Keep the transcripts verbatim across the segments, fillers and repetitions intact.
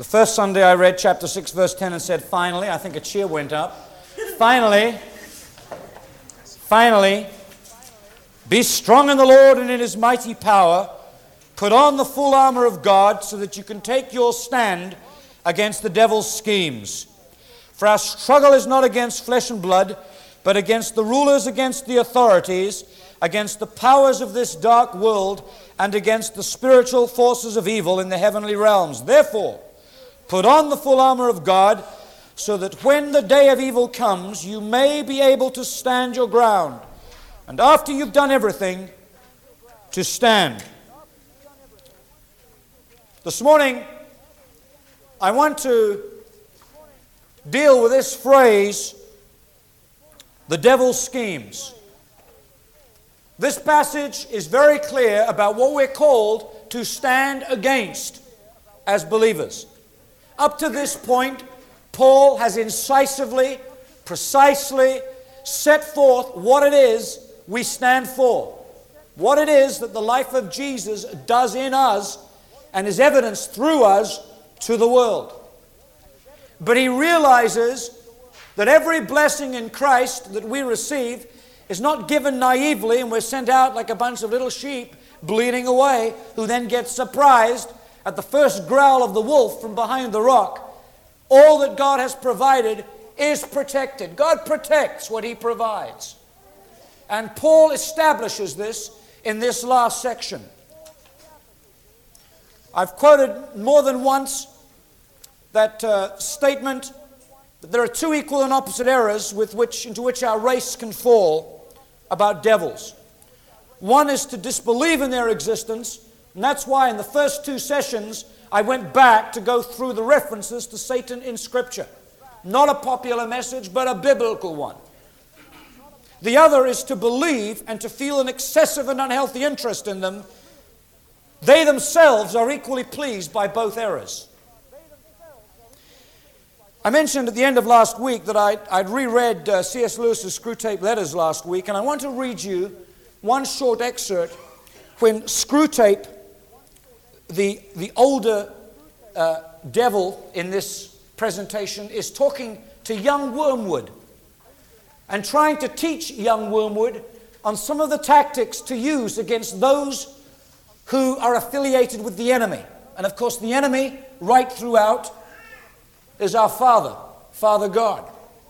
The first Sunday I read chapter six, verse ten and said, finally, I think a cheer went up. Finally, finally, be strong in the Lord and in His mighty power. Put on the full armor of God so that you can take your stand against the devil's schemes. For our struggle is not against flesh and blood, but against the rulers, against the authorities, against the powers of this dark world, and against the spiritual forces of evil in the heavenly realms. Therefore, put on the full armor of God, so that when the day of evil comes, you may be able to stand your ground. And after you've done everything, to stand. This morning, I want to deal with this phrase, the devil's schemes. This passage is very clear about what we're called to stand against as believers. Up to this point, Paul has incisively, precisely set forth what it is we stand for. What it is that the life of Jesus does in us and is evidenced through us to the world. But he realizes that every blessing in Christ that we receive is not given naively and we're sent out like a bunch of little sheep bleeding away who then get surprised at the first growl of the wolf from behind the rock. All that God has provided is protected. God protects what He provides. And Paul establishes this in this last section. I've quoted more than once that uh, statement that there are two equal and opposite errors with which, into which our race can fall about devils. One is to disbelieve in their existence, and that's why in the first two sessions I went back to go through the references to Satan in Scripture. Not a popular message, but a biblical one. The other is to believe and to feel an excessive and unhealthy interest in them. They themselves are equally pleased by both errors. I mentioned at the end of last week that I'd, I'd reread uh, C S Lewis's Screwtape Letters last week, and I want to read you one short excerpt when Screwtape, the, the older uh, devil in this presentation, is talking to young Wormwood and trying to teach young Wormwood on some of the tactics to use against those who are affiliated with the enemy. And of course the enemy, right throughout, is our Father, Father God.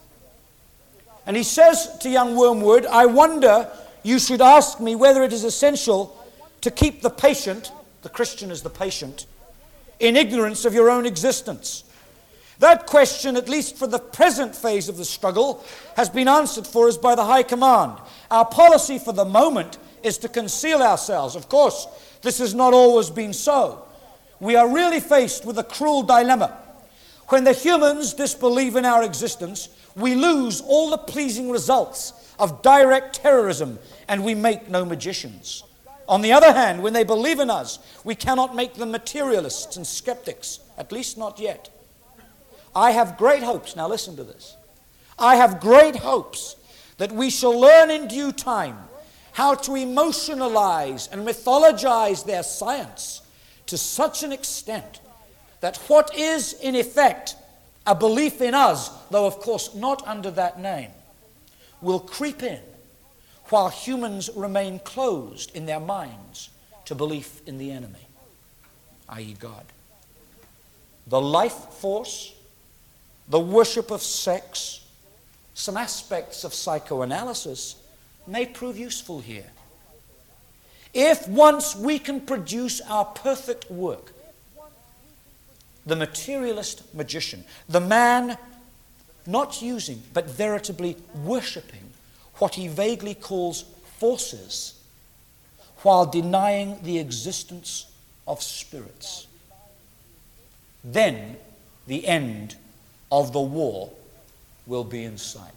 And he says to young Wormwood, I wonder you should ask me whether it is essential to keep the patient, the Christian is the patient, in ignorance of your own existence. That question, at least for the present phase of the struggle, has been answered for us by the High Command. Our policy for the moment is to conceal ourselves. Of course, this has not always been so. We are really faced with a cruel dilemma. When the humans disbelieve in our existence, we lose all the pleasing results of direct terrorism, and we make no magicians. On the other hand, when they believe in us, we cannot make them materialists and skeptics, at least not yet. I have great hopes, now listen to this, I have great hopes that we shall learn in due time how to emotionalize and mythologize their science to such an extent that what is in effect a belief in us, though of course not under that name, will creep in while humans remain closed in their minds to belief in the enemy, that is God. The life force, the worship of sex, some aspects of psychoanalysis may prove useful here. If once we can produce our perfect work, the materialist magician, the man not using but veritably worshipping what he vaguely calls forces while denying the existence of spirits, then the end of the war will be in sight.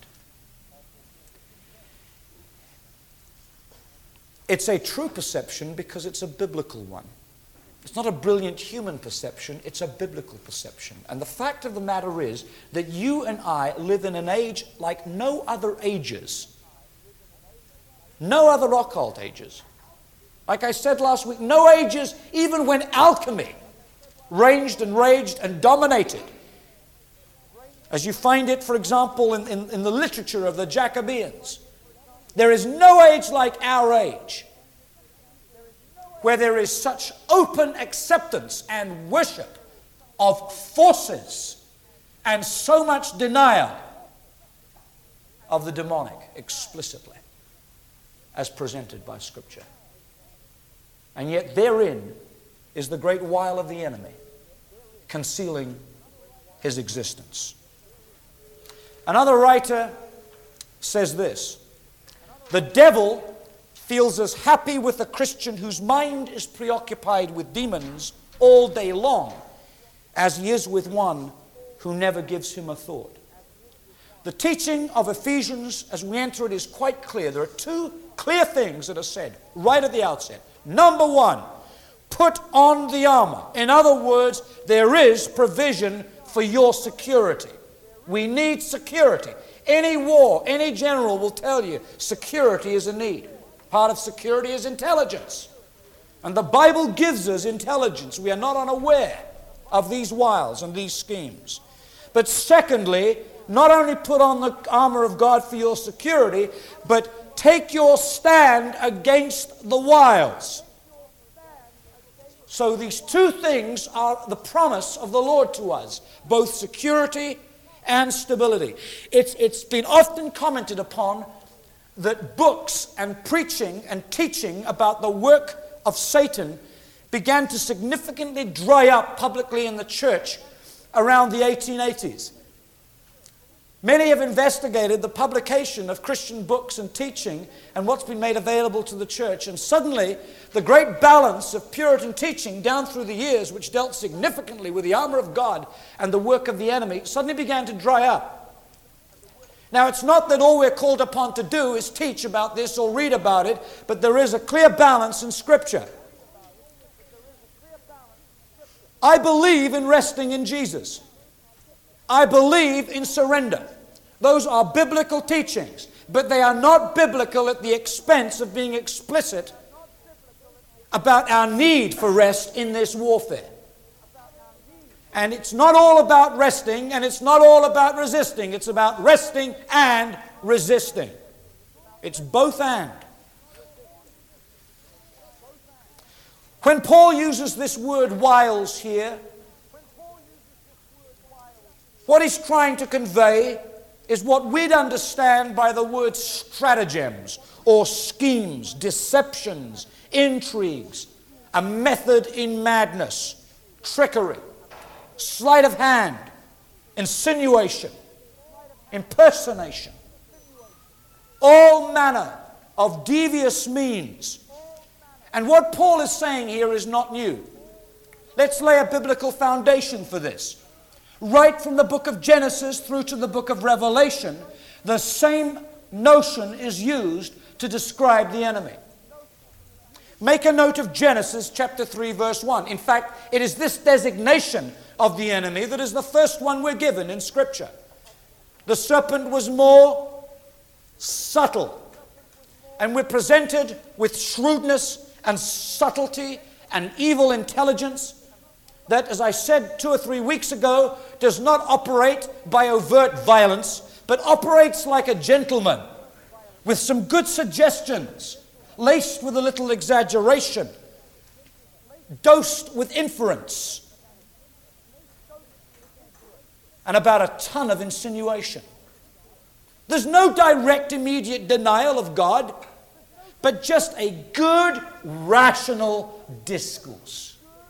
It's a true perception because it's a biblical one. It's not a brilliant human perception, it's a biblical perception. And the fact of the matter is that you and I live in an age like no other ages. No other occult ages. Like I said last week, no ages even when alchemy ranged and raged and dominated. As you find it, for example, in, in, in the literature of the Jacobeans. There is no age like our age where there is such open acceptance and worship of forces and so much denial of the demonic explicitly as presented by Scripture. And yet therein is the great wile of the enemy, concealing his existence. Another writer says this: the devil feels as happy with a Christian whose mind is preoccupied with demons all day long as he is with one who never gives him a thought. The teaching of Ephesians as we enter it is quite clear. There are two clear things that are said right at the outset. Number one, put on the armor. In other words, there is provision for your security. We need security. Any war, any general will tell you security is a need. Part of security is intelligence. And the Bible gives us intelligence. We are not unaware of these wiles and these schemes. But secondly, not only put on the armor of God for your security, but take your stand against the wiles. So these two things are the promise of the Lord to us, both security and stability. It's, it's been often commented upon that books and preaching and teaching about the work of Satan began to significantly dry up publicly in the church around the eighteen eighties. Many have investigated the publication of Christian books and teaching and what's been made available to the church. And suddenly, the great balance of Puritan teaching down through the years, which dealt significantly with the armor of God and the work of the enemy, suddenly began to dry up. Now, it's not that all we're called upon to do is teach about this or read about it, but there is a clear balance in Scripture. I believe in resting in Jesus. I believe in surrender. Those are biblical teachings, but they are not biblical at the expense of being explicit about our need for rest in this warfare. And it's not all about resting, and it's not all about resisting. It's about resting and resisting. It's both and. When Paul uses this word wiles here, what he's trying to convey is what we'd understand by the word stratagems or schemes, deceptions, intrigues, a method in madness, trickery, sleight of hand, insinuation, impersonation, all manner of devious means. And what Paul is saying here is not new. Let's lay a biblical foundation for this. Right from the book of Genesis through to the book of Revelation, the same notion is used to describe the enemy. Make a note of Genesis chapter three, verse one. In fact, it is this designation of the enemy that is the first one we're given in Scripture. The serpent was more subtle, and we're presented with shrewdness and subtlety and evil intelligence that, as I said two or three weeks ago, does not operate by overt violence, but operates like a gentleman with some good suggestions, laced with a little exaggeration, dosed with inference, and about a ton of insinuation. There's no direct, immediate denial of God, but just a good, rational discourse.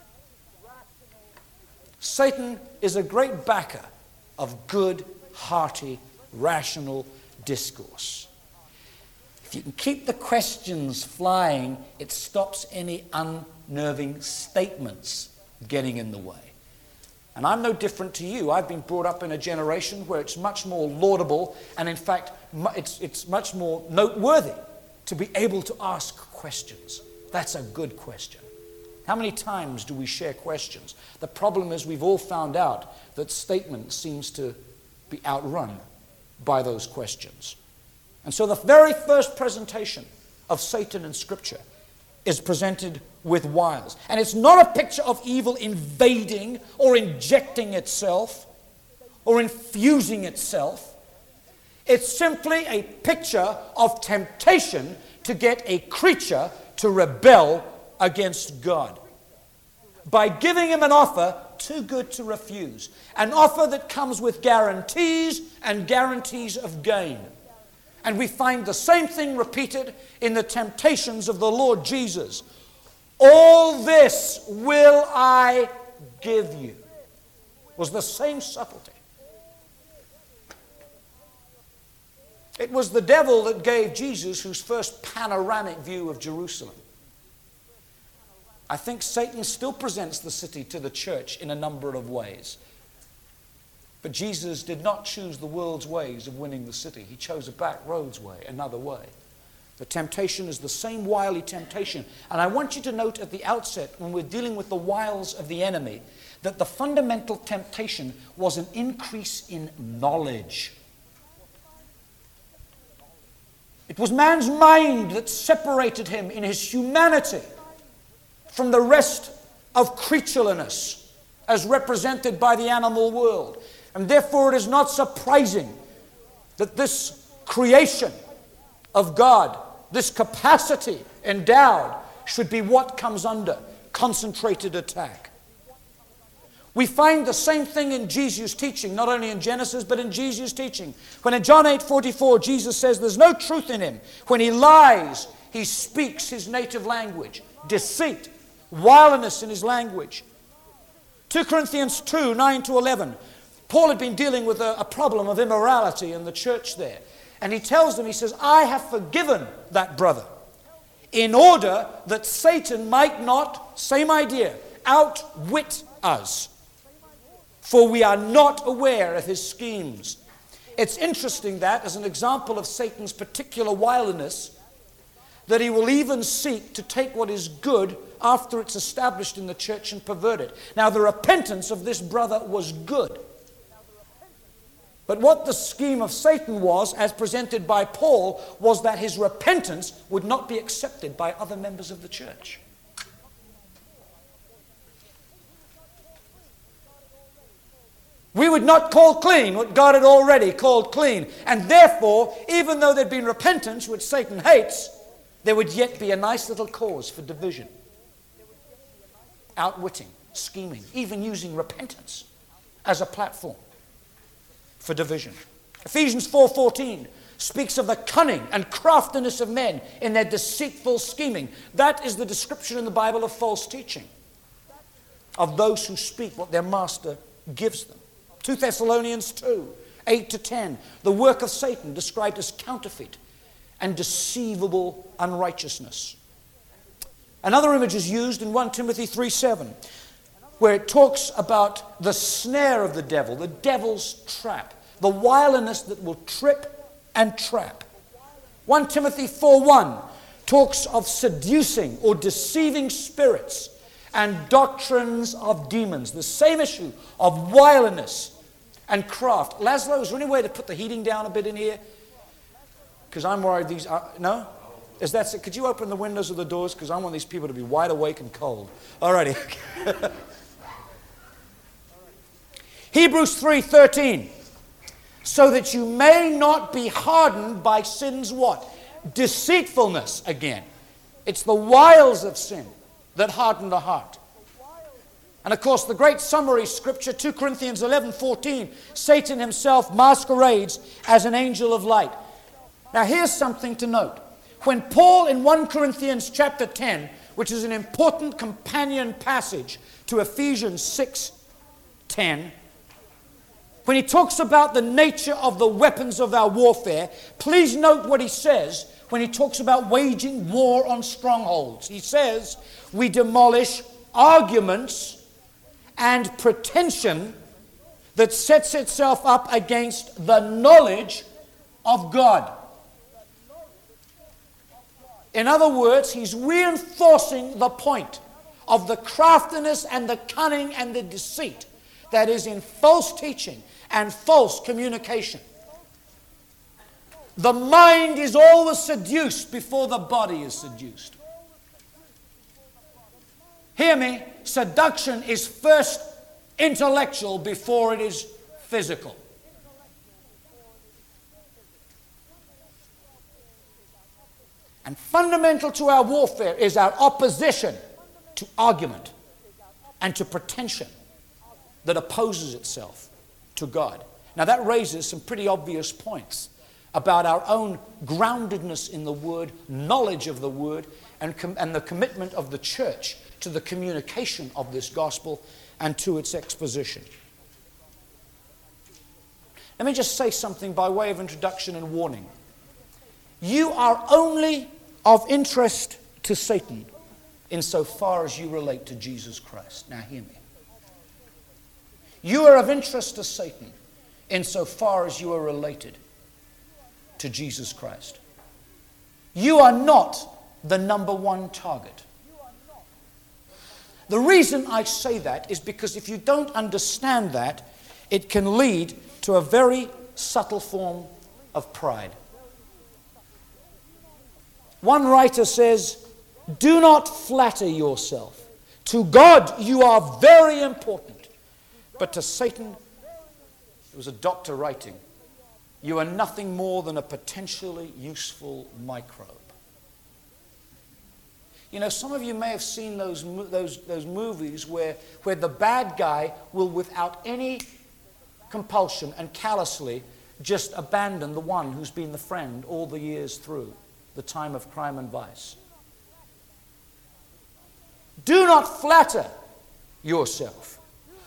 Satan is a great backer of good, hearty, rational discourse. If you can keep the questions flying, it stops any unnerving statements getting in the way. And I'm no different to you. I've been brought up in a generation where it's much more laudable, and in fact, it's, it's much more noteworthy to be able to ask questions. That's a good question. How many times do we share questions? The problem is we've all found out that statement seems to be outrun by those questions. And so the very first presentation of Satan in Scripture is presented with wiles. And it's not a picture of evil invading or injecting itself or infusing itself. It's simply a picture of temptation to get a creature to rebel against God by giving him an offer too good to refuse, an offer that comes with guarantees and guarantees of gain. And we find the same thing repeated in the temptations of the Lord Jesus. All this will I give you. Was the same subtlety. It was the devil that gave Jesus his first panoramic view of Jerusalem. I think Satan still presents the city to the church in a number of ways. But Jesus did not choose the world's ways of winning the city. He chose a back roads way, another way. The temptation is the same wily temptation. And I want you to note at the outset, when we're dealing with the wiles of the enemy, that the fundamental temptation was an increase in knowledge. It was man's mind that separated him in his humanity from the rest of creatureliness as represented by the animal world. And therefore it is not surprising that this creation of God, this capacity endowed, should be what comes under concentrated attack. We find the same thing in Jesus' teaching, not only in Genesis, but in Jesus' teaching. When in John eight forty-four, Jesus says there's no truth in him. When he lies, he speaks his native language. Deceit, wiliness in his language. Second Corinthians two, nine to eleven. Paul had been dealing with a, a problem of immorality in the church there. And he tells them, he says, I have forgiven that brother in order that Satan might not, same idea, outwit us. For we are not aware of his schemes. It's interesting that, as an example of Satan's particular wiliness, that he will even seek to take what is good after it's established in the church and pervert it. Now, the repentance of this brother was good. But what the scheme of Satan was, as presented by Paul, was that his repentance would not be accepted by other members of the church. We would not call clean what God had already called clean. And therefore, even though there'd been repentance, which Satan hates, there would yet be a nice little cause for division. Outwitting, scheming, even using repentance as a platform for division. Ephesians four fourteen speaks of the cunning and craftiness of men in their deceitful scheming. That is the description in the Bible of false teaching, of those who speak what their master gives them. Second Thessalonians two, eight to ten. The work of Satan described as counterfeit and deceivable unrighteousness. Another image is used in First Timothy three seven, where it talks about the snare of the devil, the devil's trap, the wiliness that will trip and trap. First Timothy four one talks of seducing or deceiving spirits and doctrines of demons. The same issue of wiliness and craft. Laszlo, is there any way to put the heating down a bit in here? Because I'm worried these are... No? Is that... Could you open the windows or the doors? Because I want these people to be wide awake and cold. All righty. Hebrews three thirteen. So that you may not be hardened by sin's what? Deceitfulness again. It's the wiles of sin that harden the heart. And of course, the great summary scripture, Second Corinthians eleven fourteen, Satan himself masquerades as an angel of light. Now here's something to note. When Paul in First Corinthians chapter ten, which is an important companion passage to Ephesians six ten, when he talks about the nature of the weapons of our warfare, please note what he says when he talks about waging war on strongholds. He says, we demolish arguments and pretension that sets itself up against the knowledge of God. In other words, he's reinforcing the point of the craftiness and the cunning and the deceit that is in false teaching and false communication. The mind is always seduced before the body is seduced. Hear me, seduction is first intellectual before it is physical. And fundamental to our warfare is our opposition to argument and to pretension that opposes itself to God. Now that raises some pretty obvious points about our own groundedness in the Word, knowledge of the Word, and, com- and the commitment of the church to the communication of this gospel and to its exposition. Let me just say something by way of introduction and warning. You are only of interest to Satan insofar as you relate to Jesus Christ. Now hear me. You are of interest to Satan insofar as you are related to Jesus Christ. You are not the number one target. The reason I say that is because if you don't understand that, it can lead to a very subtle form of pride. One writer says, do not flatter yourself. To God you are very important, but to Satan, it was a doctor writing, you are nothing more than a potentially useful microbe. You know, some of you may have seen those, those, those movies where, where the bad guy will, without any compulsion and callously, just abandon the one who's been the friend all the years through the time of crime and vice. Do not flatter yourself.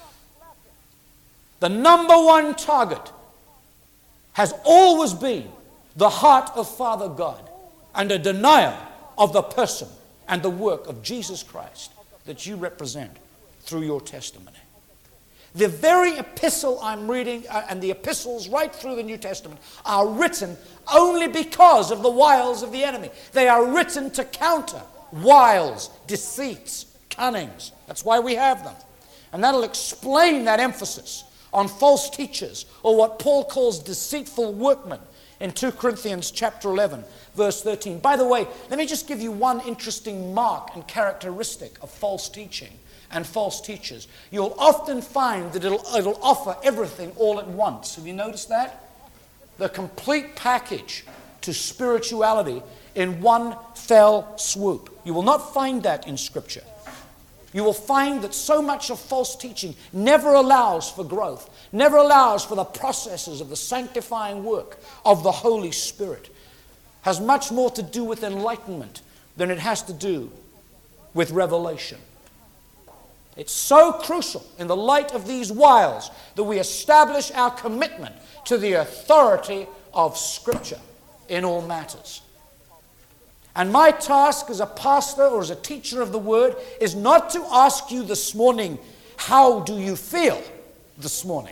The number one target has always been the heart of Father God and a denial of the person and the work of Jesus Christ that you represent through your testimony. The very epistle I'm reading, uh, and the epistles right through the New Testament, are written only because of the wiles of the enemy. They are written to counter wiles, deceits, cunnings. That's why we have them. And that'll explain that emphasis on false teachers, or what Paul calls deceitful workmen in Second Corinthians chapter eleven, verse thirteen. By the way, let me just give you one interesting mark and characteristic of false teaching and false teachers. You'll often find that it'll, it'll offer everything all at once. Have you noticed that? The complete package to spirituality in one fell swoop. You will not find that in Scripture. You will find that so much of false teaching never allows for growth, never allows for the processes of the sanctifying work of the Holy Spirit. Has much more to do with enlightenment than it has to do with revelation. It's so crucial in the light of these wiles that we establish our commitment to the authority of Scripture in all matters. And my task as a pastor or as a teacher of the Word is not to ask you this morning, how do you feel this morning?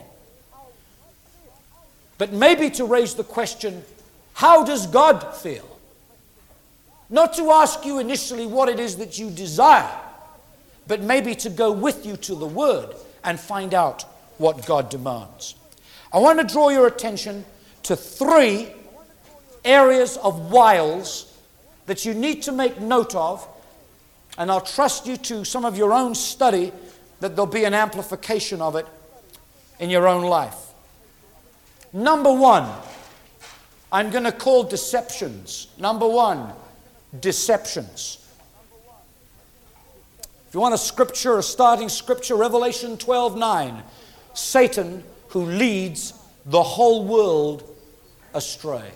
But maybe to raise the question, how does God feel? Not to ask you initially what it is that you desire, but maybe to go with you to the Word and find out what God demands. I want to draw your attention to three areas of wiles that you need to make note of, and I'll trust you to some of your own study that there'll be an amplification of it in your own life. Number one, I'm going to call deceptions. Number one, deceptions. If you want a scripture, a starting scripture, Revelation twelve nine, Satan who leads the whole world astray.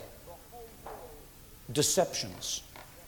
Deceptions.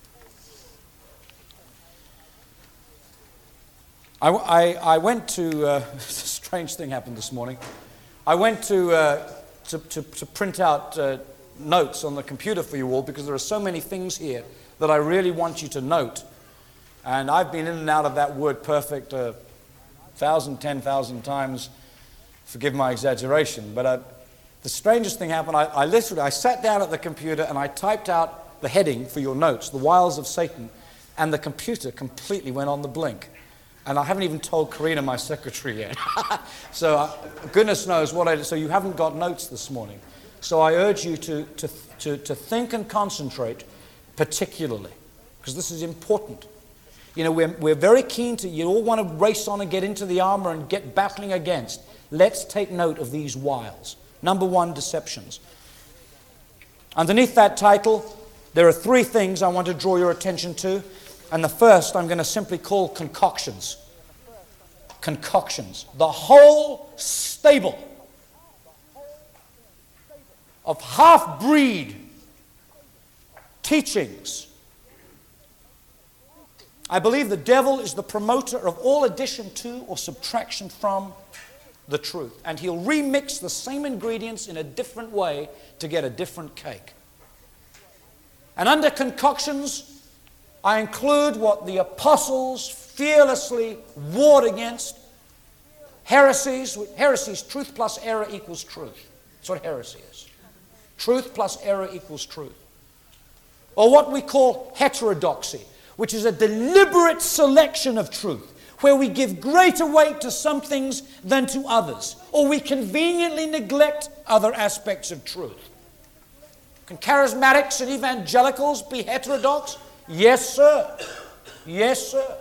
I, I, I went to, uh, a strange thing happened this morning. I went to, uh, to, to, to print out uh, notes on the computer for you all because there are so many things here that I really want you to note. And I've been in and out of that word perfect a thousand, ten thousand times. Forgive my exaggeration. But uh, the strangest thing happened. I, I literally, I sat down at the computer and I typed out the heading for your notes, the wiles of Satan, and the computer completely went on the blink. And I haven't even told Karina, my secretary, yet. So uh, goodness knows what I did. So you haven't got notes this morning. So I urge you to, to, to, to think and concentrate particularly, because this is important. You know, we're, we're very keen to, you all want to race on and get into the armor and get battling against. Let's take note of these wiles. Number one, deceptions. Underneath that title, there are three things I want to draw your attention to. And the first I'm going to simply call concoctions. Concoctions. The whole stable of half-breed teachings. I believe the devil is the promoter of all addition to or subtraction from the truth. And he'll remix the same ingredients in a different way to get a different cake. And under concoctions, I include what the apostles fearlessly warred against. Heresies. Heresies, truth plus error equals truth. That's what heresy is. Truth plus error equals truth. Or what we call heterodoxy, which is a deliberate selection of truth, where we give greater weight to some things than to others, or we conveniently neglect other aspects of truth. Can charismatics and evangelicals be heterodox? Yes, sir. Yes, sir.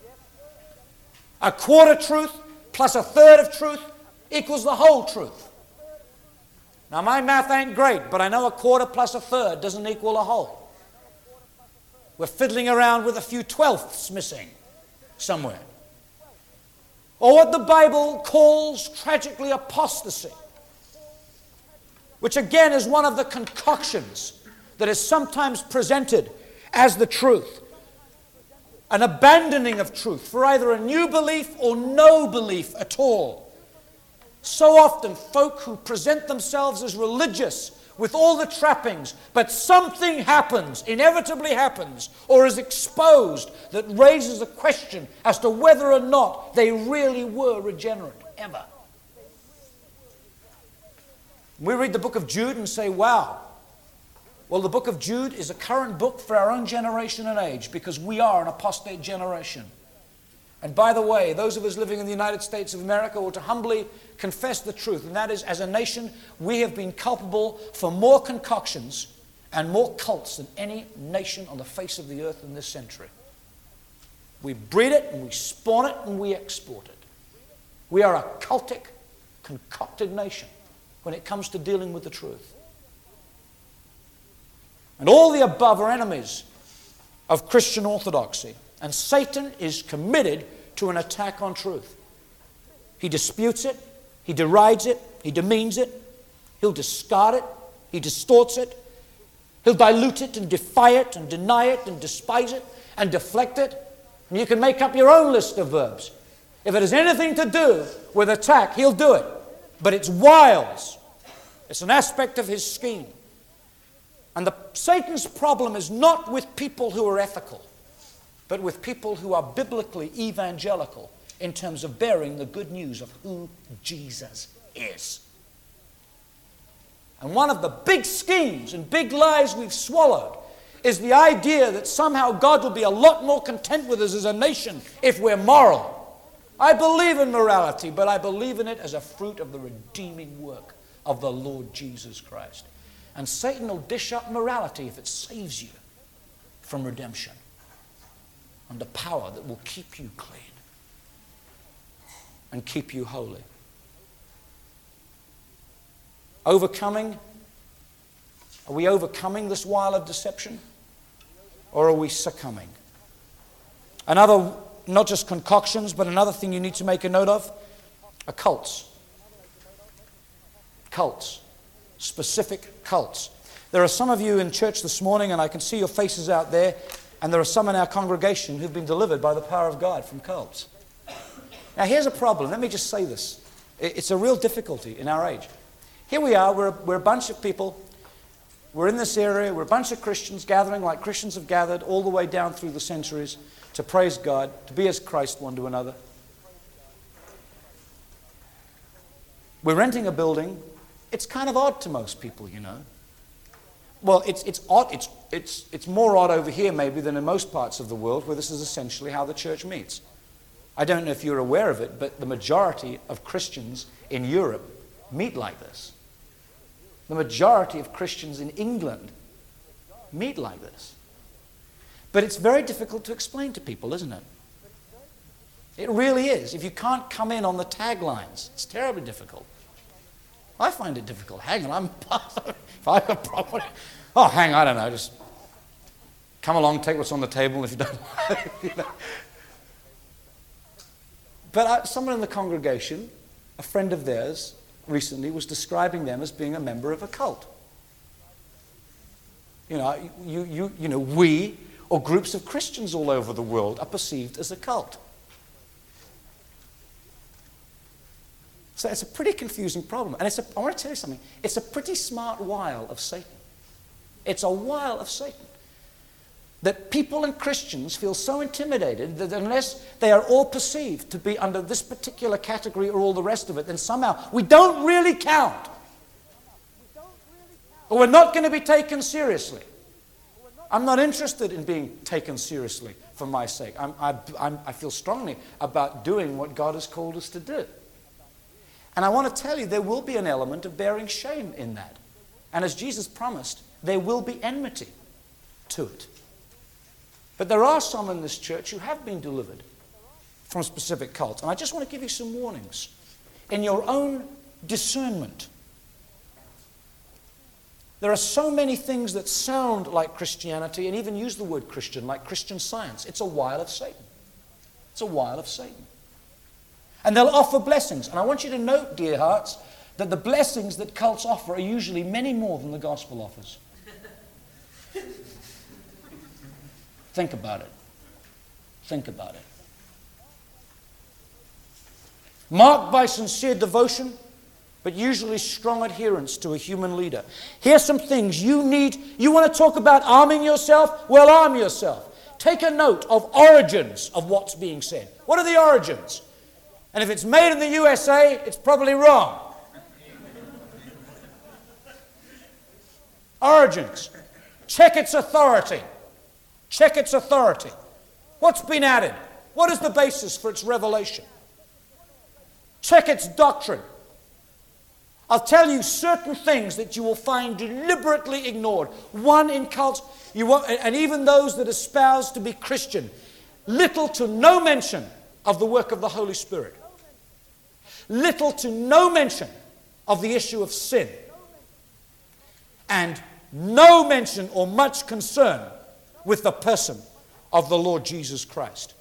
A quarter truth plus a third of truth equals the whole truth. Now, my math ain't great, but I know a quarter plus a third doesn't equal a whole. We're fiddling around with a few twelfths missing somewhere. Or what the Bible calls tragically apostasy, which again is one of the concoctions that is sometimes presented as the truth. An abandoning of truth for either a new belief or no belief at all. So often folk who present themselves as religious with all the trappings, but something happens, inevitably happens, or is exposed that raises a question as to whether or not they really were regenerate, ever. We read the book of Jude and say, wow, well, the book of Jude is a current book for our own generation and age because we are an apostate generation. And by the way, those of us living in the United States of America ought to humbly confess the truth, and that is, as a nation, we have been culpable for more concoctions and more cults than any nation on the face of the earth in this century. We breed it, and we spawn it, and we export it. We are a cultic, concocted nation when it comes to dealing with the truth. And all the above are enemies of Christian orthodoxy. And Satan is committed to an attack on truth. He disputes it, he derides it, he demeans it, he'll discard it, he distorts it, he'll dilute it and defy it and deny it and despise it and deflect it. And you can make up your own list of verbs. If it has anything to do with attack, he'll do it. But it's wiles. It's an aspect of his scheme. And the, Satan's problem is not with people who are ethical, but with people who are biblically evangelical in terms of bearing the good news of who Jesus is. And one of the big schemes and big lies we've swallowed is the idea that somehow God will be a lot more content with us as a nation if we're moral. I believe in morality, but I believe in it as a fruit of the redeeming work of the Lord Jesus Christ. And Satan will dish up morality if it saves you from redemption. And the power that will keep you clean and keep you holy. Overcoming, are we overcoming this wile of deception? Or are we succumbing? Another, not just concoctions, but another thing you need to make a note of, are cults. Cults. Specific cults. There are some of you in church this morning, and I can see your faces out there, and there are some in our congregation who've been delivered by the power of God from cults. Now here's a problem. Let me just say this. It's a real difficulty in our age. Here we are, we're, we're a bunch of people. We're in this area, we're a bunch of Christians gathering like Christians have gathered all the way down through the centuries to praise God, to be as Christ one to another. We're renting a building. It's kind of odd to most people, you know. Well, it's, it's odd. It's, it's, it's more odd over here maybe than in most parts of the world where this is essentially how the church meets. I don't know if you're aware of it, but the majority of Christians in Europe meet like this. The majority of Christians in England meet like this. But it's very difficult to explain to people, isn't it? It really is. If you can't come in on the taglines, it's terribly difficult. I find it difficult. Hang on, I'm if I have a problem. Oh, hang on, I don't know. Just come along, take what's on the table if you don't like. You know. But I, someone in the congregation, a friend of theirs, recently was describing them as being a member of a cult. You know, you, you, you know, we or groups of Christians all over the world are perceived as a cult. So it's a pretty confusing problem. And it's a, I want to tell you something. It's a pretty smart wile of Satan. It's a wile of Satan. That people and Christians feel so intimidated that unless they are all perceived to be under this particular category or all the rest of it, then somehow we don't really count. Or we're not going to be taken seriously. I'm not interested in being taken seriously for my sake. I'm, I, I'm, I feel strongly about doing what God has called us to do. And I want to tell you, there will be an element of bearing shame in that. And as Jesus promised, there will be enmity to it. But there are some in this church who have been delivered from specific cults. And I just want to give you some warnings. In your own discernment, there are so many things that sound like Christianity and even use the word Christian, like Christian Science. It's a wile of Satan. It's a wile of Satan. And they'll offer blessings. And I want you to note, dear hearts, that the blessings that cults offer are usually many more than the gospel offers. Think about it. Think about it. Marked by sincere devotion, but usually strong adherence to a human leader. Here's some things you need. You want to talk about arming yourself? Well, arm yourself. Take a note of origins of what's being said. What are the origins? And if it's made in the U S A, it's probably wrong. Origins. Check its authority. Check its authority. What's been added? What is the basis for its revelation? Check its doctrine. I'll tell you certain things that you will find deliberately ignored. One, in cults, you won't, and even those that espouse to be Christian, little to no mention of the work of the Holy Spirit. Little to no mention of the issue of sin. And no mention or much concern with the person of the Lord Jesus Christ.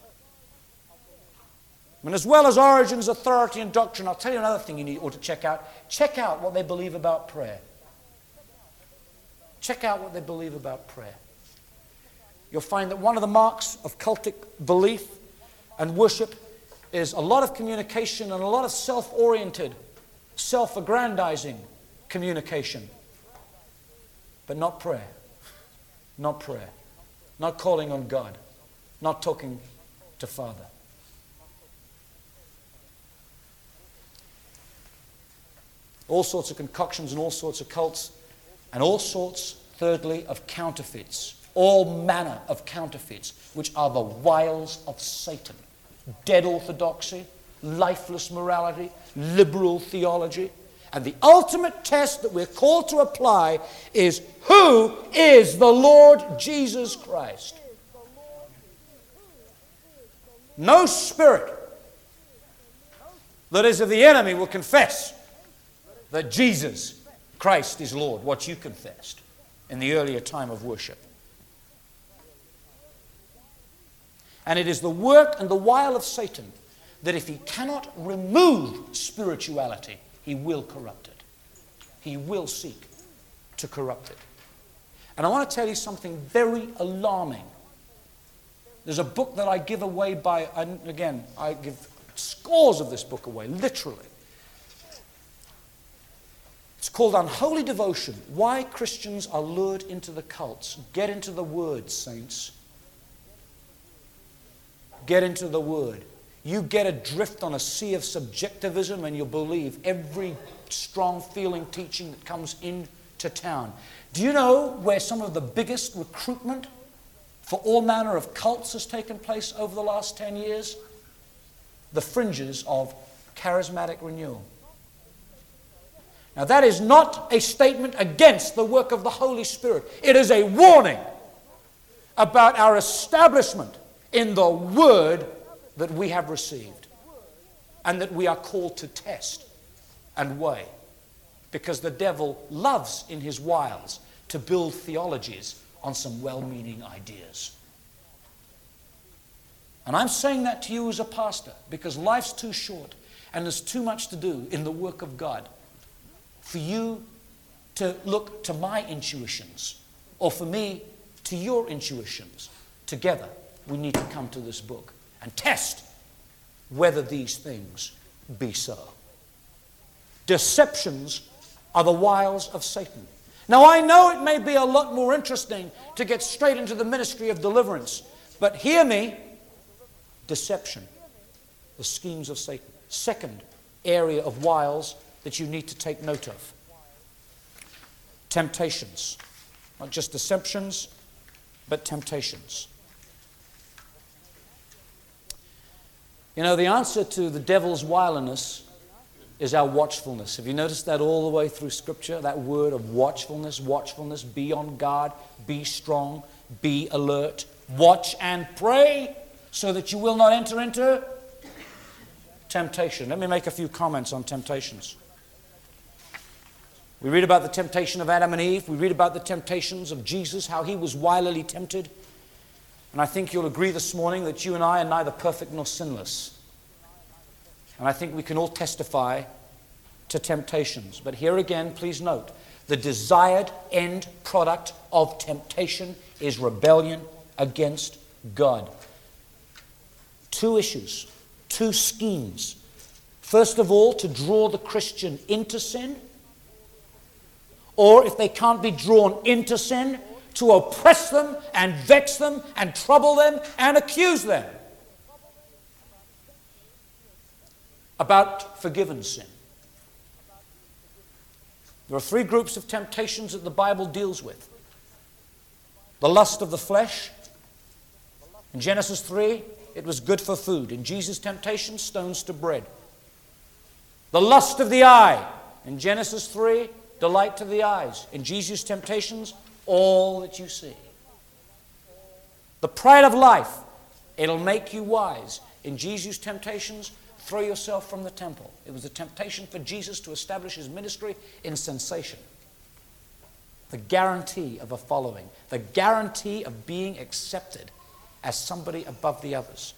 And as well as origins, authority, and doctrine, I'll tell you another thing you need ought to check out. Check out what they believe about prayer. Check out what they believe about prayer. You'll find that one of the marks of cultic belief and worship is a lot of communication and a lot of self-oriented, self-aggrandizing communication. But not prayer. Not prayer. Not calling on God. Not talking to Father. All sorts of concoctions and all sorts of cults, and all sorts, thirdly, of counterfeits. All manner of counterfeits, which are the wiles of Satan. Dead orthodoxy, lifeless morality, liberal theology. And the ultimate test that we're called to apply is, who is the Lord Jesus Christ? No spirit that is of the enemy will confess that Jesus Christ is Lord, what you confessed in the earlier time of worship. And it is the work and the wile of Satan that if he cannot remove spirituality, he will corrupt it. He will seek to corrupt it. And I want to tell you something very alarming. There's a book that I give away by, and again, I give scores of this book away, literally. It's called Unholy Devotion, Why Christians Are Lured into the Cults. Get into the Word, saints. Get into the Word. You get adrift on a sea of subjectivism and you'll believe every strong feeling teaching that comes into town. Do you know where some of the biggest recruitment for all manner of cults has taken place over the last ten years? The fringes of charismatic renewal. Now that is not a statement against the work of the Holy Spirit. It is a warning about our establishment in the word that we have received and that we are called to test and weigh. Because the devil loves in his wiles to build theologies on some well-meaning ideas. And I'm saying that to you as a pastor because life's too short and there's too much to do in the work of God for you to look to my intuitions or for me to your intuitions. Together, we need to come to this book and test whether these things be so. Deceptions are the wiles of Satan. Now, I know it may be a lot more interesting to get straight into the ministry of deliverance, but hear me. Deception, the schemes of Satan. Second area of wiles that you need to take note of. Temptations. Not just deceptions, but temptations. You know, the answer to the devil's wiliness is our watchfulness. Have you noticed that all the way through Scripture? That word of watchfulness, watchfulness, be on guard, be strong, be alert, watch and pray, so that you will not enter into temptation. Let me make a few comments on temptations. We read about the temptation of Adam and Eve. We read about the temptations of Jesus, how he was wilily tempted. And I think you'll agree this morning that you and I are neither perfect nor sinless. And I think we can all testify to temptations. But here again, please note, the desired end product of temptation is rebellion against God. Two issues, two schemes. First of all, to draw the Christian into sin, or if they can't be drawn into sin, to oppress them and vex them and trouble them and accuse them about forgiven sin. There are three groups of temptations that the Bible deals with. The lust of the flesh. In Genesis three, it was good for food. In Jesus' temptation, stones to bread. The lust of the eye. In Genesis three, delight to the eyes. In Jesus' temptations, all that you see. The pride of life. It'll make you wise. In Jesus' temptations, throw yourself from the temple. It was a temptation for Jesus to establish his ministry in sensation. The guarantee of a following. The guarantee of being accepted as somebody above the others.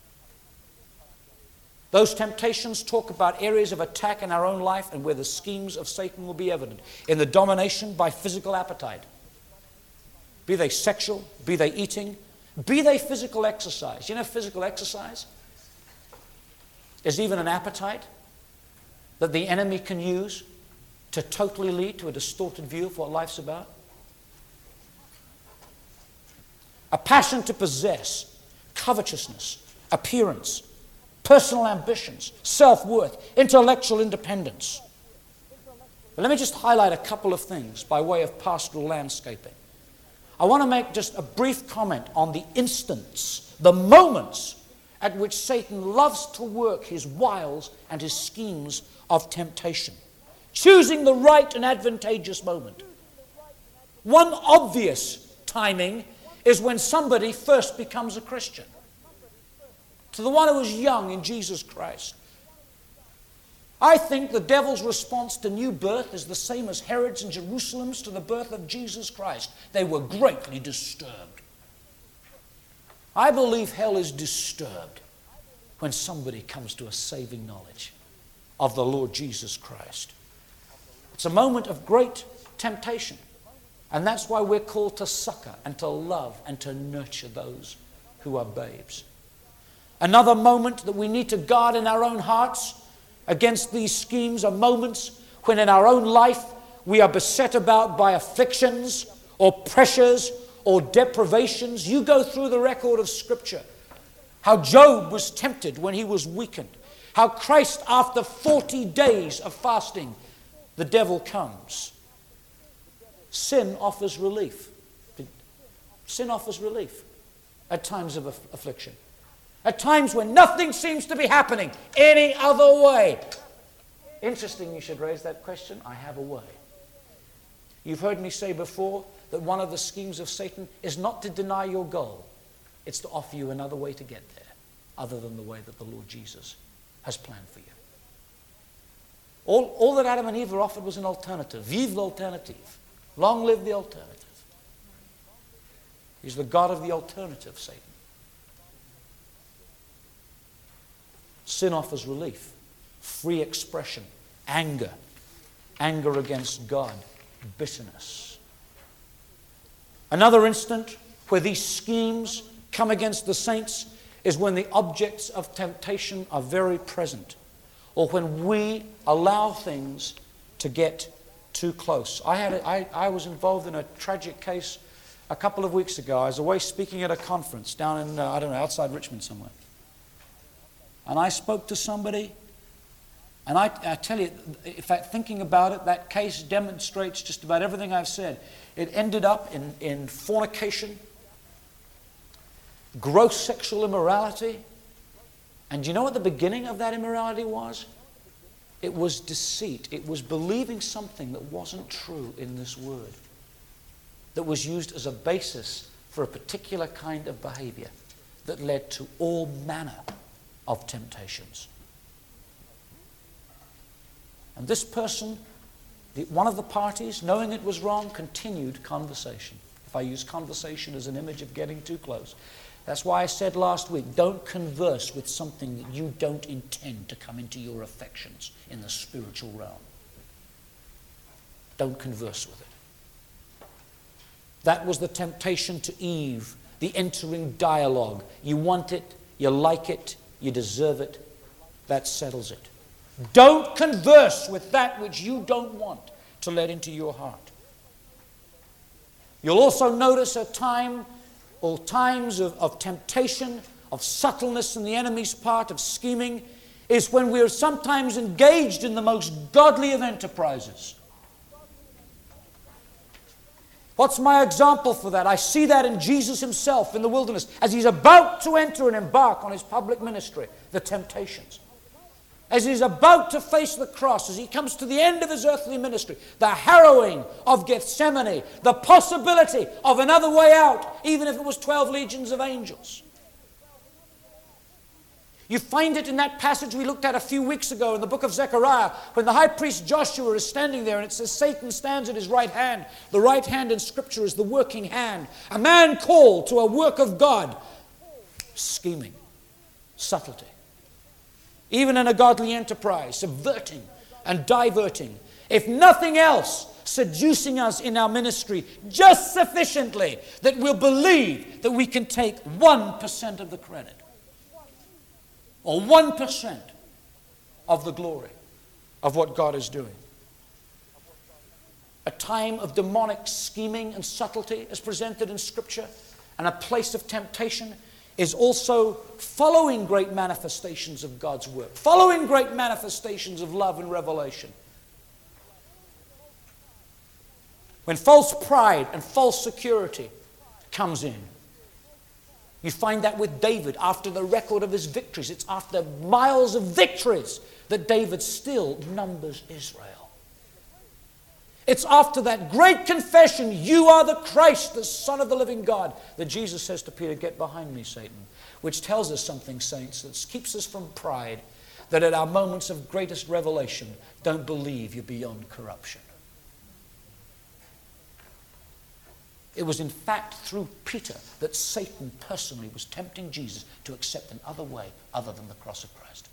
Those temptations talk about areas of attack in our own life and where the schemes of Satan will be evident. In the domination by physical appetite. Be they sexual, be they eating, be they physical exercise. You know, physical exercise is even an appetite that the enemy can use to totally lead to a distorted view of what life's about. A passion to possess, covetousness, appearance, personal ambitions, self-worth, intellectual independence. But let me just highlight a couple of things by way of pastoral landscaping. I want to make just a brief comment on the instants, the moments at which Satan loves to work his wiles and his schemes of temptation, choosing the right and advantageous moment. One obvious timing is when somebody first becomes a Christian. To the one who was young in Jesus Christ. I think the devil's response to new birth is the same as Herod's and Jerusalem's to the birth of Jesus Christ. They were greatly disturbed. I believe hell is disturbed when somebody comes to a saving knowledge of the Lord Jesus Christ. It's a moment of great temptation. And that's why we're called to succor and to love and to nurture those who are babes. Another moment that we need to guard in our own hearts against these schemes are moments when in our own life we are beset about by afflictions or pressures or deprivations. You go through the record of Scripture. How Job was tempted when he was weakened. How Christ, after forty days of fasting, the devil comes. Sin offers relief. Sin offers relief at times of affliction. At times when nothing seems to be happening any other way. Interesting you should raise that question. I have a way. You've heard me say before that one of the schemes of Satan is not to deny your goal. It's to offer you another way to get there, other than the way that the Lord Jesus has planned for you. All, all that Adam and Eve were offered was an alternative. Vive l'alternative. Long live the alternative. He's the God of the alternative, Satan. Sin offers relief, free expression, anger, anger against God, bitterness. Another instant where these schemes come against the saints is when the objects of temptation are very present, or when we allow things to get too close. I, had a, I, I was involved in a tragic case a couple of weeks ago. I was away speaking at a conference down in, uh, I don't know, outside Richmond somewhere. And I spoke to somebody, and I, I tell you, in fact, thinking about it, that case demonstrates just about everything I've said. It ended up in, in fornication, gross sexual immorality. And do you know what the beginning of that immorality was? It was deceit. It was believing something that wasn't true in this word, that was used as a basis for a particular kind of behavior that led to all manner of temptations. And this person, the, one of the parties, knowing it was wrong, continued conversation. If I use conversation as an image of getting too close. That's why I said last week, don't converse with something that you don't intend to come into your affections in the spiritual realm. Don't converse with it. That was the temptation to Eve, the entering dialogue. You want it, you like it, you deserve it. That settles it. Don't converse with that which you don't want to let into your heart. You'll also notice a time, or times of, of temptation, of subtleness on the enemy's part, of scheming, is when we are sometimes engaged in the most godly of enterprises. What's my example for that? I see that in Jesus himself in the wilderness as he's about to enter and embark on his public ministry, the temptations. As he's about to face the cross, as he comes to the end of his earthly ministry, the harrowing of Gethsemane, the possibility of another way out, even if it was twelve legions of angels. You find it in that passage we looked at a few weeks ago in the book of Zechariah, when the high priest Joshua is standing there, and it says Satan stands at his right hand. The right hand in Scripture is the working hand. A man called to a work of God. Scheming, subtlety. Even in a godly enterprise, subverting and diverting. If nothing else, seducing us in our ministry just sufficiently that we'll believe that we can take one percent of the credit. Or one percent of the glory of what God is doing. A time of demonic scheming and subtlety is presented in Scripture, and a place of temptation is also following great manifestations of God's work, following great manifestations of love and revelation. When false pride and false security comes in, you find that with David after the record of his victories. It's after miles of victories that David still numbers Israel. It's after that great confession, you are the Christ, the Son of the living God, that Jesus says to Peter, get behind me, Satan. Which tells us something, saints, that keeps us from pride, that at our moments of greatest revelation, don't believe you're beyond corruption. It was in fact through Peter that Satan personally was tempting Jesus to accept another way other than the cross of Christ.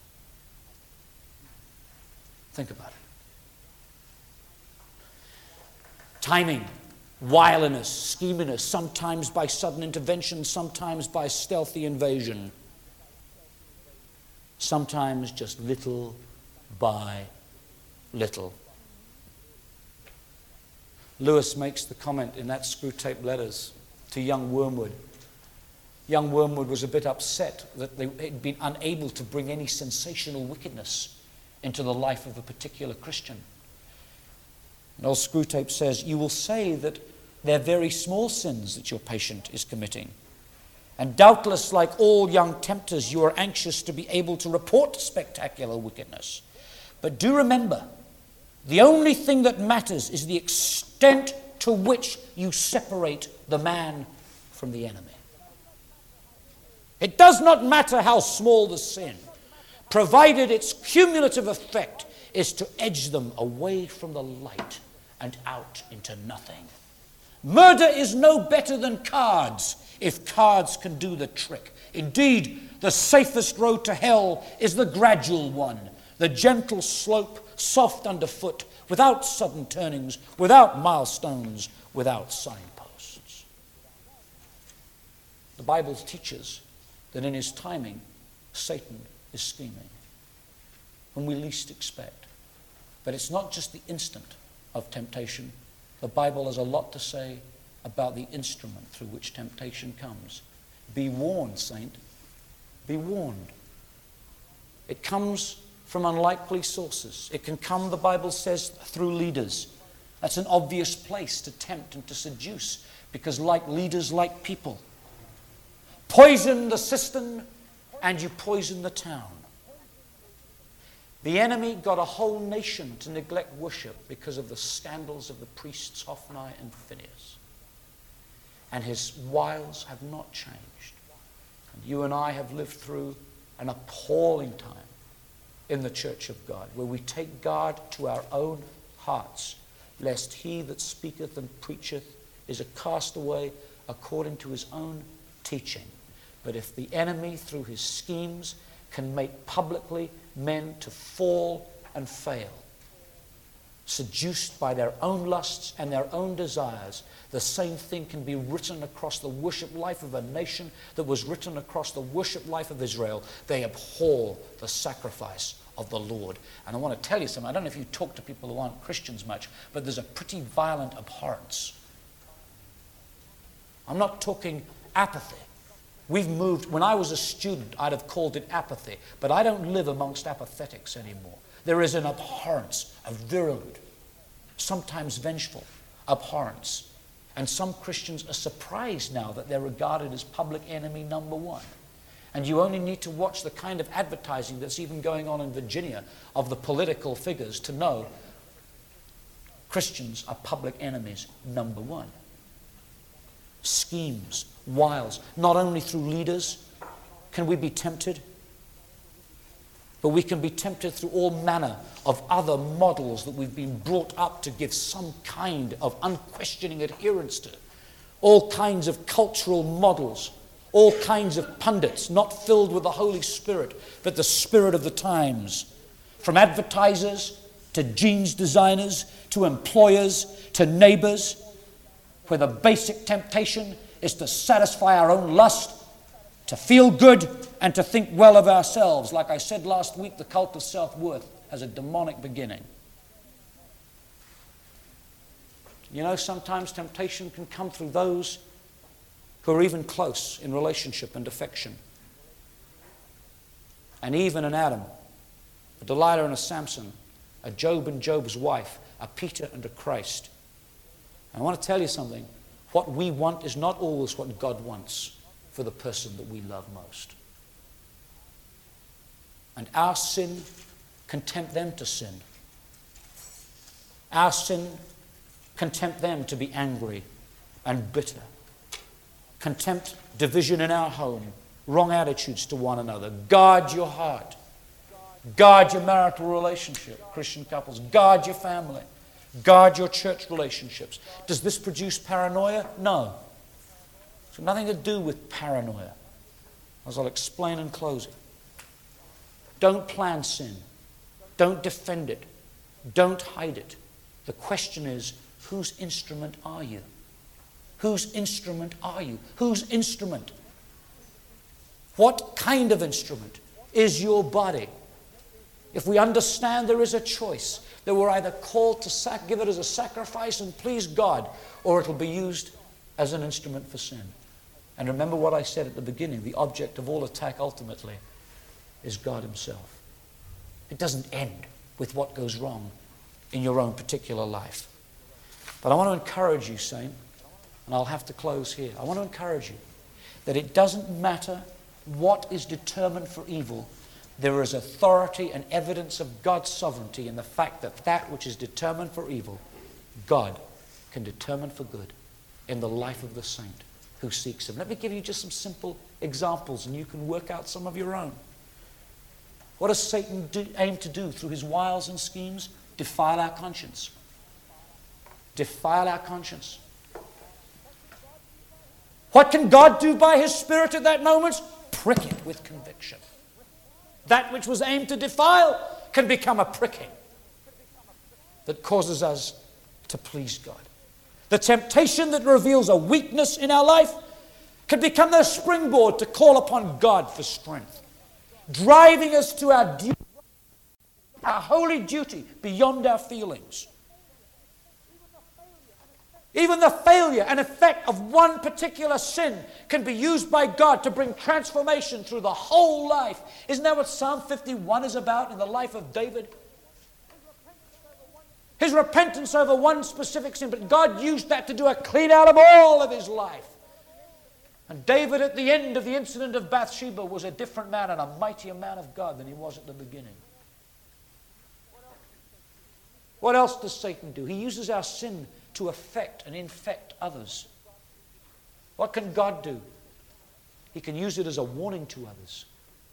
Think about it. Timing, wiliness, scheminess, sometimes by sudden intervention, sometimes by stealthy invasion, sometimes just little by little. Lewis makes the comment in that Screwtape Letters to young Wormwood. Young Wormwood was a bit upset that they had been unable to bring any sensational wickedness into the life of a particular Christian. And old Screwtape says, you will say that they're very small sins that your patient is committing. And doubtless, like all young tempters, you are anxious to be able to report spectacular wickedness. But do remember, the only thing that matters is the extent to which you separate the man from the enemy. It does not matter how small the sin, provided its cumulative effect is to edge them away from the light and out into nothing. Murder is no better than cards, if cards can do the trick. Indeed, the safest road to hell is the gradual one, the gentle slope, soft underfoot, without sudden turnings, without milestones, without signposts. The Bible teaches that in his timing, Satan is scheming when we least expect. But it's not just the instant of temptation. The Bible has a lot to say about the instrument through which temptation comes. Be warned, saint. Be warned. It comes from unlikely sources. It can come, the Bible says, through leaders. That's an obvious place to tempt and to seduce, because like leaders, like people. Poison the cistern and you poison the town. The enemy got a whole nation to neglect worship because of the scandals of the priests Hophni and Phinehas. And his wiles have not changed. And you and I have lived through an appalling time in the church of God, where we take God to our own hearts, lest he that speaketh and preacheth is a castaway according to his own teaching. But if the enemy, through his schemes, can make publicly men to fall and fail, seduced by their own lusts and their own desires, the same thing can be written across the worship life of a nation that was written across the worship life of Israel. They abhor the sacrifice of the Lord. And I want to tell you something. I don't know if you talk to people who aren't Christians much, but there's a pretty violent abhorrence. I'm not talking apathy. We've moved, when I was a student, I'd have called it apathy, but I don't live amongst apathetics anymore. There is an abhorrence, a virulent, sometimes vengeful abhorrence. And some Christians are surprised now that they're regarded as public enemy number one. And you only need to watch the kind of advertising that's even going on in Virginia of the political figures to know Christians are public enemies number one. Schemes, wiles, not only through leaders can we be tempted, but we can be tempted through all manner of other models that we've been brought up to give some kind of unquestioning adherence to. All kinds of cultural models, all kinds of pundits not filled with the Holy Spirit, but the spirit of the times. From advertisers to jeans designers to employers to neighbors, where the basic temptation is to satisfy our own lust, to feel good, and to think well of ourselves. Like I said last week, the cult of self-worth has a demonic beginning. You know, sometimes temptation can come through those who are even close in relationship and affection. And even an Adam, a Delilah and a Samson, a Job and Job's wife, a Peter and a Christ. I want to tell you something. What we want is not always what God wants for the person that we love most. And our sin can tempt them to sin. Our sin can tempt them to be angry and bitter. Can tempt division in our home, wrong attitudes to one another. Guard your heart. Guard your marital relationship, Christian couples. Guard your family. Guard your church relationships. Does this produce paranoia? No. It's got nothing to do with paranoia, as I'll explain in closing. Don't plan sin. Don't defend it. Don't hide it. The question is, whose instrument are you? Whose instrument are you? Whose instrument? What kind of instrument is your body? If we understand there is a choice, that we're either called to sac- give it as a sacrifice and please God, or it'll be used as an instrument for sin. And remember what I said at the beginning, the object of all attack ultimately is God himself. It doesn't end with what goes wrong in your own particular life. But I want to encourage you, saint, and I'll have to close here. I want to encourage you that it doesn't matter what is determined for evil. There is authority and evidence of God's sovereignty in the fact that that which is determined for evil, God can determine for good in the life of the saint who seeks him. Let me give you just some simple examples, and you can work out some of your own. What does Satan do, aim to do through his wiles and schemes? Defile our conscience. Defile our conscience. What can God do by his Spirit at that moment? Prick it with conviction. That which was aimed to defile can become a pricking that causes us to please God. The temptation that reveals a weakness in our life can become the springboard to call upon God for strength, driving us to our duty, our holy duty beyond our feelings. Even the failure and effect of one particular sin can be used by God to bring transformation through the whole life. Isn't that what Psalm fifty-one is about in the life of David? His repentance over one specific sin, but God used that to do a clean out of all of his life. And David, at the end of the incident of Bathsheba, was a different man and a mightier man of God than he was at the beginning. What else does Satan do? He uses our sin to affect and infect others. What can God do? He can use it as a warning to others.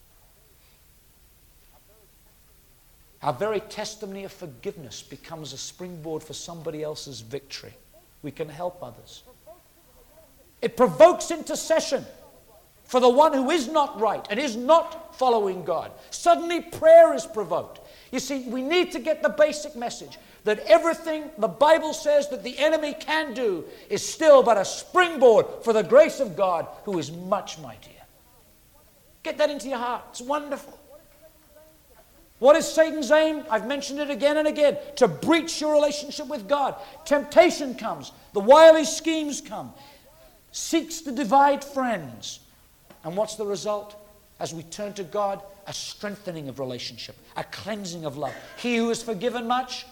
Our very testimony of forgiveness becomes a springboard for somebody else's victory. We can help others. It provokes intercession for the one who is not right and is not following God. Suddenly prayer is provoked. You see, we need to get the basic message that everything the Bible says that the enemy can do is still but a springboard for the grace of God, who is much mightier. Get that into your heart. It's wonderful. What is Satan's aim? I've mentioned it again and again. To breach your relationship with God. Temptation comes. The wily schemes come. Seeks to divide friends. And what's the result? As we turn to God, a strengthening of relationship. A cleansing of love. He who is forgiven much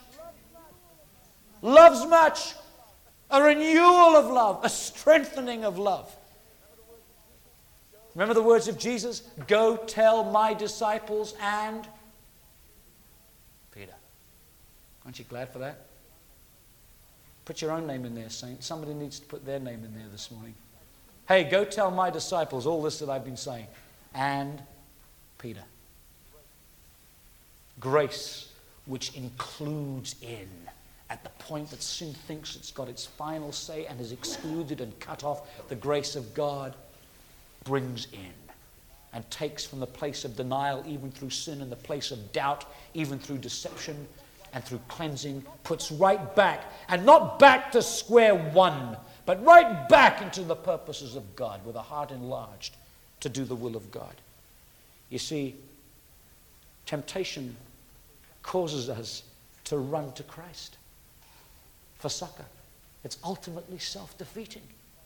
loves much. A renewal of love. A strengthening of love. Remember the words of Jesus? Go tell my disciples and Peter. Aren't you glad for that? Put your own name in there, saint. Somebody needs to put their name in there this morning. Hey, go tell my disciples all this that I've been saying. And Peter. Grace, which includes in, at the point that sin thinks it's got its final say and is excluded and cut off, the grace of God brings in and takes from the place of denial, even through sin, and the place of doubt, even through deception and through cleansing, puts right back, and not back to square one, but right back into the purposes of God with a heart enlarged to do the will of God. You see, temptation causes us to run to Christ for succor. It's ultimately self-defeating.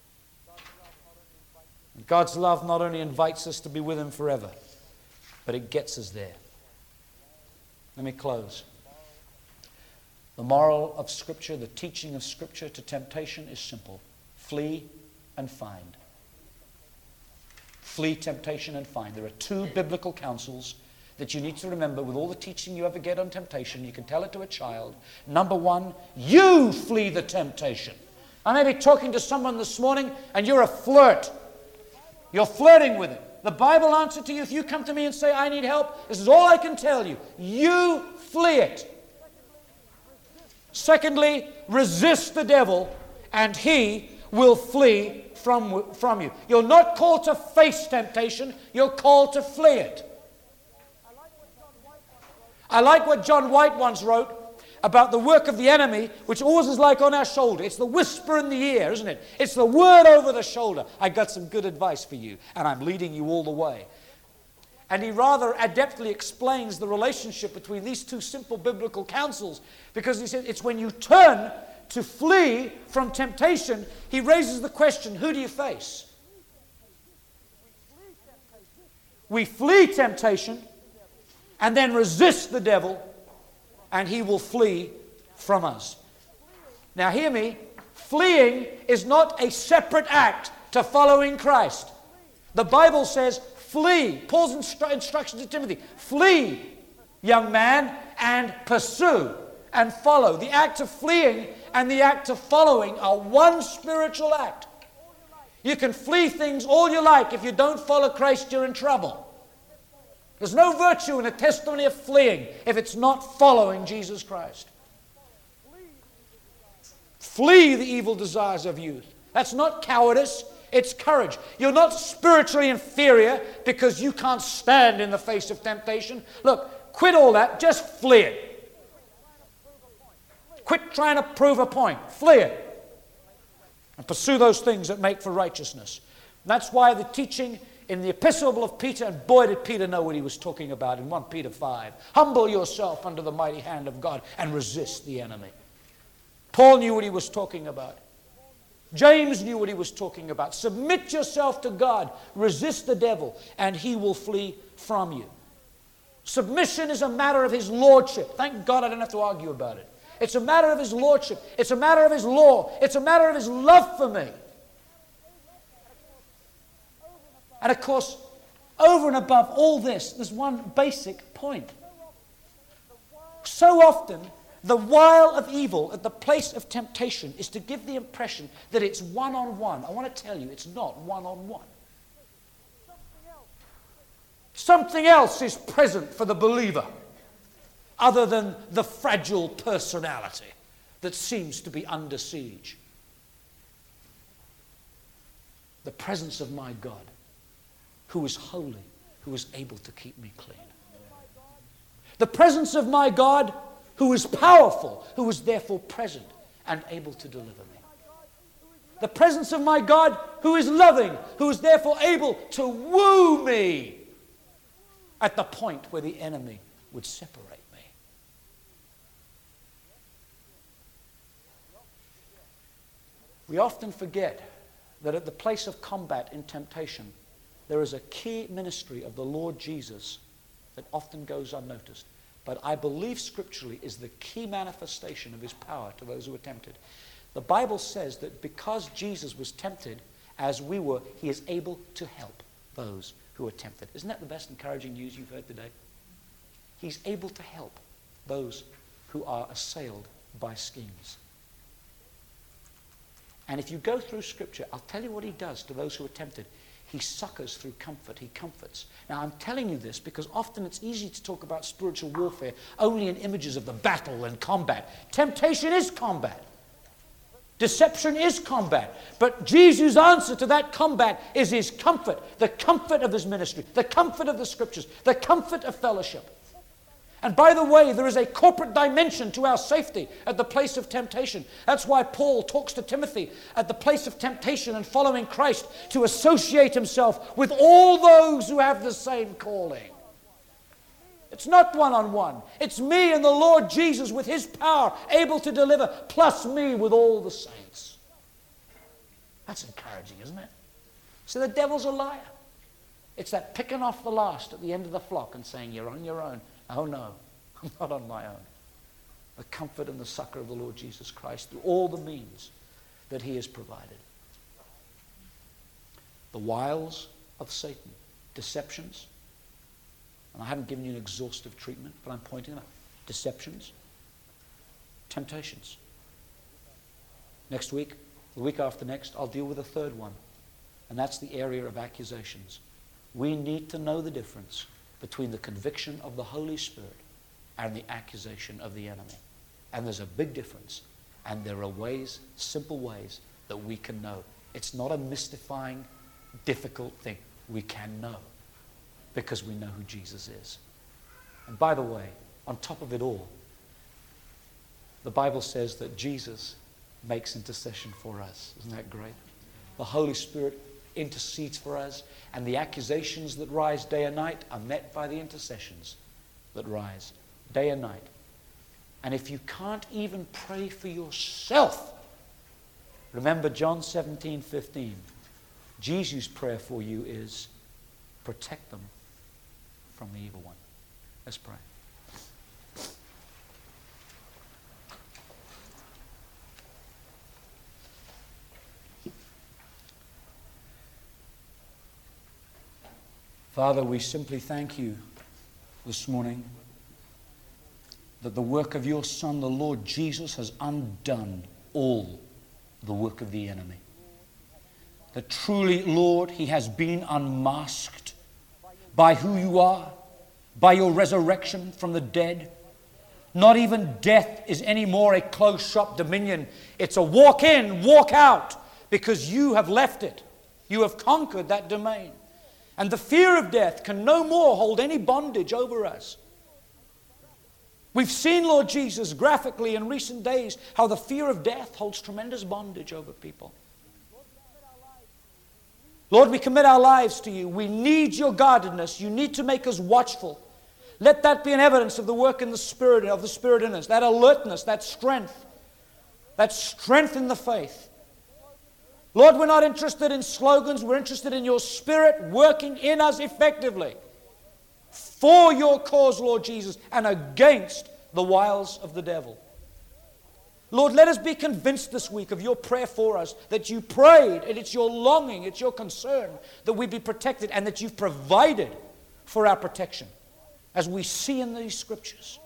God's love not only invites us to be with him forever, but it gets us there. Let me close. The moral of Scripture, the teaching of Scripture to temptation is simple. Flee and find. Flee temptation and find. There are two biblical counsels that you need to remember with all the teaching you ever get on temptation. You can tell it to a child. Number one, you flee the temptation. I may be talking to someone this morning and you're a flirt. You're flirting with it. The Bible answer to you, if you come to me and say, I need help, this is all I can tell you. You flee it. Secondly, resist the devil and he will flee from, from you. You're not called to face temptation, you're called to flee it. I like what John White once wrote about the work of the enemy, which always is like on our shoulder. It's the whisper in the ear, isn't it? It's the word over the shoulder. I got some good advice for you, and I'm leading you all the way. And he rather adeptly explains the relationship between these two simple biblical counsels, because he said it's when you turn to flee from temptation, he raises the question, who do you face? We flee temptation and then resist the devil, and he will flee from us. Now hear me, fleeing is not a separate act to following Christ. The Bible says flee. Paul's instru- instruction to Timothy, flee, young man, and pursue. and follow. The act of fleeing and the act of following are one spiritual act. You can flee things all you like. If you don't follow Christ, you're in trouble. There's no virtue in a testimony of fleeing if it's not following Jesus Christ. Flee the evil desires of youth. That's not cowardice, it's courage. You're not spiritually inferior because you can't stand in the face of temptation. Look, quit all that, just flee it. Quit trying to prove a point. Flee it. And pursue those things that make for righteousness. That's why the teaching in the epistle of Peter, and boy did Peter know what he was talking about in First Peter five. Humble yourself under the mighty hand of God and resist the enemy. Paul knew what he was talking about. James knew what he was talking about. Submit yourself to God, resist the devil, and he will flee from you. Submission is a matter of his lordship. Thank God I don't have to argue about it. It's a matter of his lordship. It's a matter of his law. It's a matter of his love for me. And of course, over and above all this, there's one basic point. So often, the wile of evil at the place of temptation is to give the impression that it's one-on-one. I want to tell you, it's not one-on-one. Something else is present for the believer other than the fragile personality that seems to be under siege. The presence of my God, who is holy, who is able to keep me clean. The presence of my God, who is powerful, who is therefore present and able to deliver me. The presence of my God, who is loving, who is therefore able to woo me at the point where the enemy would separate me. We often forget that at the place of combat in temptation, there is a key ministry of the Lord Jesus that often goes unnoticed, but I believe scripturally is the key manifestation of his power to those who are tempted. The Bible says that because Jesus was tempted as we were, he is able to help those who are tempted. Isn't that the best encouraging news you've heard today? He's able to help those who are assailed by schemes. And if you go through scripture, I'll tell you what he does to those who are tempted. He succors through comfort. He comforts. Now, I'm telling you this because often it's easy to talk about spiritual warfare only in images of the battle and combat. Temptation is combat. Deception is combat. But Jesus' answer to that combat is his comfort, the comfort of his ministry, the comfort of the scriptures, the comfort of fellowship. And by the way, there is a corporate dimension to our safety at the place of temptation. That's why Paul talks to Timothy at the place of temptation and following Christ to associate himself with all those who have the same calling. It's not one-on-one. It's me and the Lord Jesus with his power able to deliver, plus me with all the saints. That's encouraging, isn't it? So the devil's a liar. It's that picking off the last at the end of the flock and saying, you're on your own. Oh no, I'm not on my own. The comfort and the succor of the Lord Jesus Christ through all the means that he has provided. The wiles of Satan, deceptions, and I haven't given you an exhaustive treatment, but I'm pointing out, deceptions, temptations. Next week, the week after next, I'll deal with a third one, and that's the area of accusations. We need to know the difference between the conviction of the Holy Spirit and the accusation of the enemy. And there's a big difference. And there are ways, simple ways, that we can know. It's not a mystifying, difficult thing. We can know because we know who Jesus is. And by the way, on top of it all, the Bible says that Jesus makes intercession for us. Isn't that great? The Holy Spirit intercedes for us, and the accusations that rise day and night are met by the intercessions that rise day and night. And if you can't even pray for yourself, remember John seventeen fifteen. Jesus' prayer for you is, protect them from the evil one. Let's pray. Father, we simply thank you this morning that the work of your Son, the Lord Jesus, has undone all the work of the enemy. That truly, Lord, He has been unmasked by who you are, by your resurrection from the dead. Not even death is anymore a closed-shop dominion. It's a walk in, walk out, because you have left it. You have conquered that domain. And the fear of death can no more hold any bondage over us. We've seen, Lord Jesus, graphically in recent days how the fear of death holds tremendous bondage over people. Lord, we commit our lives to you. We need your guardedness. You need to make us watchful. Let that be an evidence of the work in the Spirit, of the Spirit in us, that alertness, that strength, that strength in the faith. Lord, we're not interested in slogans. We're interested in your Spirit working in us effectively for your cause, Lord Jesus, and against the wiles of the devil. Lord, let us be convinced this week of your prayer for us, that you prayed, and it's your longing, it's your concern that we be protected, and that you've provided for our protection, as we see in these scriptures.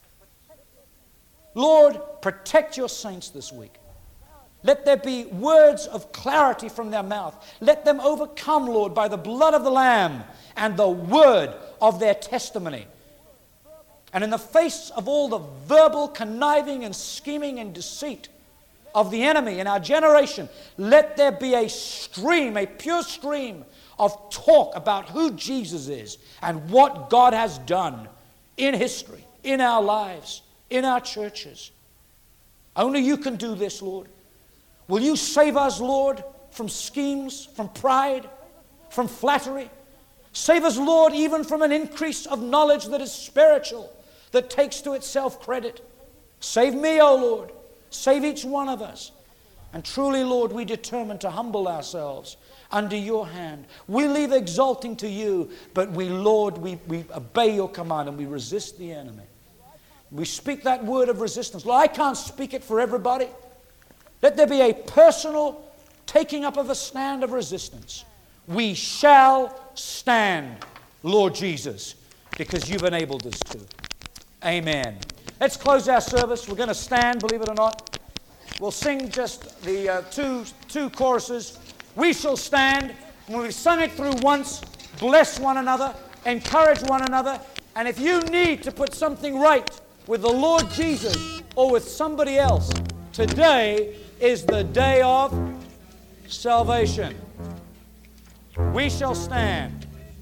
Lord, protect your saints this week. Let there be words of clarity from their mouth. Let them overcome, Lord, by the blood of the Lamb and the word of their testimony. And in the face of all the verbal conniving and scheming and deceit of the enemy in our generation, let there be a stream, a pure stream of talk about who Jesus is and what God has done in history, in our lives, in our churches. Only you can do this, Lord. Will you save us, Lord, from schemes, from pride, from flattery? Save us, Lord, even from an increase of knowledge that is spiritual, that takes to itself credit. Save me, O Lord. Save each one of us. And truly, Lord, we determine to humble ourselves under your hand. We leave exalting to you, but we, Lord, we, we obey your command and we resist the enemy. We speak that word of resistance. Lord, I can't speak it for everybody. Let there be a personal taking up of a stand of resistance. We shall stand, Lord Jesus, because you've enabled us to. Amen. Let's close our service. We're going to stand, believe it or not. We'll sing just the uh, two, two choruses. We shall stand. When we've sung it through once, bless one another, encourage one another. And if you need to put something right with the Lord Jesus or with somebody else, today is the day of salvation. We shall stand.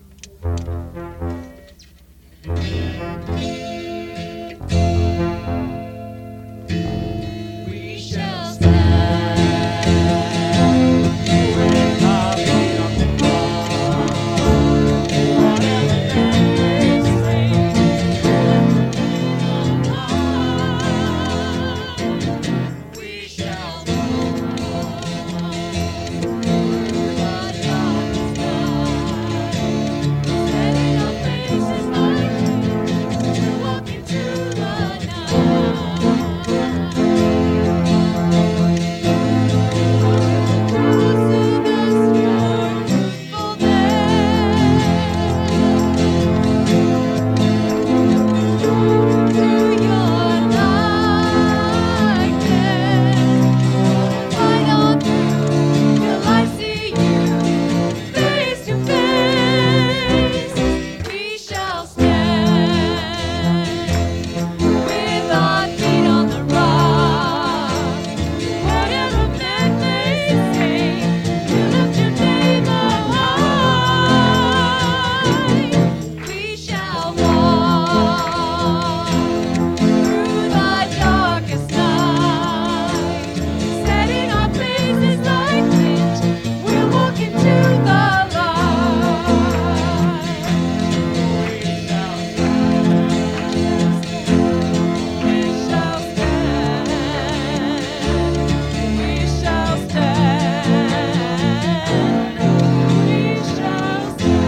We shall stand with our feet on the ground. Whatever man may say, we shall go through the darkest night, setting our faces like we're walking through the night. Crossing us your full through your likeness, right on through till I see you face to face. We shall stand with our feet on the rock. Whatever men may say, we lift your name on high. We shall walk through the darkest night, setting our faces like flint. We're walking to the light. We shall stand. We shall stand. We shall stand. We shall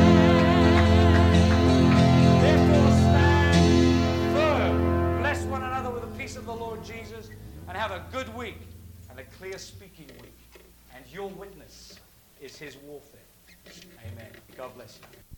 stand. Therefore stand firm. Bless one another with the peace of the Lord Jesus, and have a good week and a clear speaking week. And your witness is his warfare. Amen. God bless you.